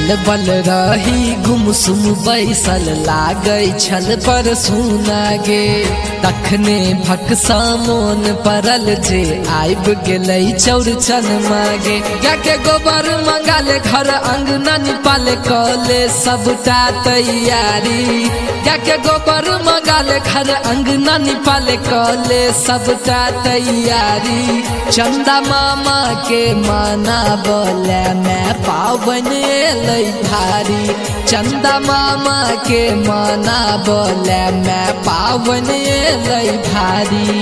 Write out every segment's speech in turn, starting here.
कलबल रही गुमसुम बैसल लागै छल पर सुना गे तखने भक्सा मोन परल जे आबि गेलै चौरचन मागे गाके गोबर मंगाले घर अंगना निपाले कले सबटा तैयारी गाके गोबर मंगाले घर अंगना निपाले कले सबटा तैयारी चंदा मामा के माना बोले मैं पावन एलै भारी चंदा मामा के माना बोले मैं पावन एलै भारी।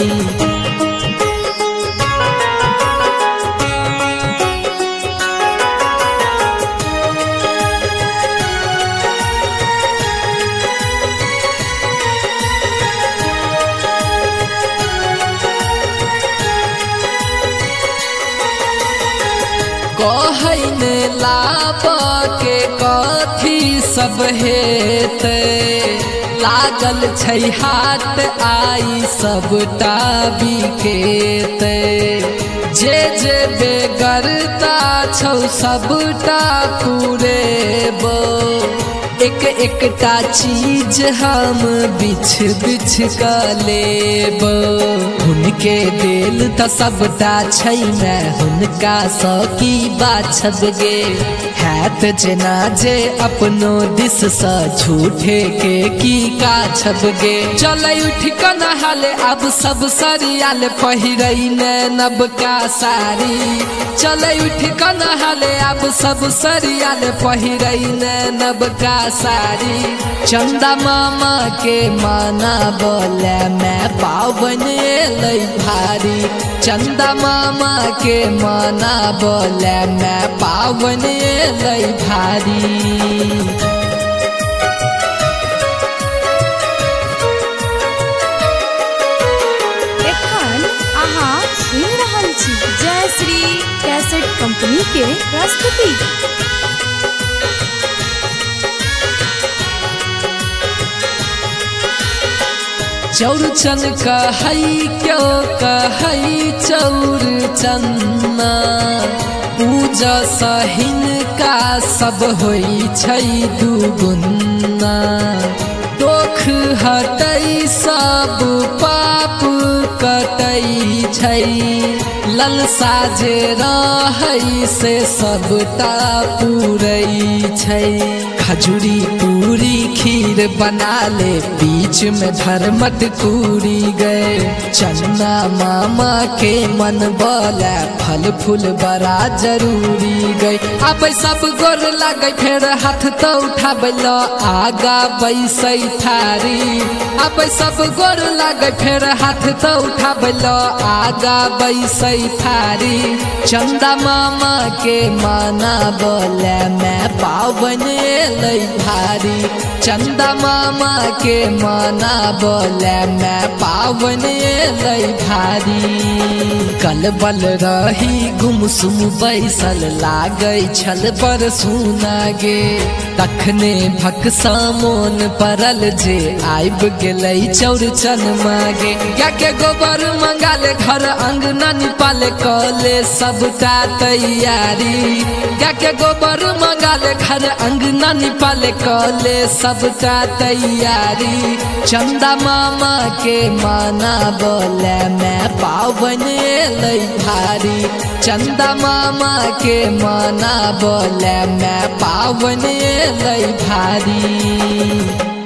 कहने लाब के कथी सब हेतै लागल छै हाट आई सबटा बिकेतै जे जे बेगरता छौ सबटा पुरेबो एक एकटा चीज हम बिछ बिछ क लेब हुनके देल त सबटा छै मैं हुनका स की बाछब गे हैत जेना जे अपनो दिस स झूठे के की काछब गे चलै उठ क नहाले अब सब सरियाले पहिरै ने नबका साड़ी चलै उठ क नहाले अब सब सरियाले पहिरै ने नबका साड़ी चंदा मामा के माना बोले मैं पावन एलै भारी चंदा मामा के माना बोले मैं पावन एलै भारी। सुन रहल छी जय श्री कैसेट कंपनी के प्रस्तुति। चौरचन कहै क्यों कहै चौरचन्ना पूजा सहिन का सब होइ छै दुगुन्ना दोख हटै सब पाप कटै छै ललसा जे रहै से सबटा पूरै छै खजूरी पूरी खीर बना ले बीच में धर्मत पूरी गए चन्ना मामा के मन बोले फल फूल बड़ा जरूरी गए अब सब गोर लगे फेर हाथ तो उठाबै लो आगा बैसै थारी अब सब गोर लगे फेर हाथ तो उठाबै लो आगा बैसै थारी चंदा मामा के माना बोले मैं पावन एलै भारी चंदा मामा के माना बोले मैं पावन एलै भारी कलबल रही गुमसुम बैसल लागै छल पर सुना गे तखने भक्सा मोन परल जे आबि गेलै चौरचन मागे गाके गोबर मंगाले घर अंगना निपाले कले सबटा तैयारी गाके गोबर मंगाले घर अंगना निपाले कले सबटा तैयारी चंदा मामा के माना बोले मैं पावन एलै भारी चंदा मामा के माना बोले मैं पावन एलै भारी।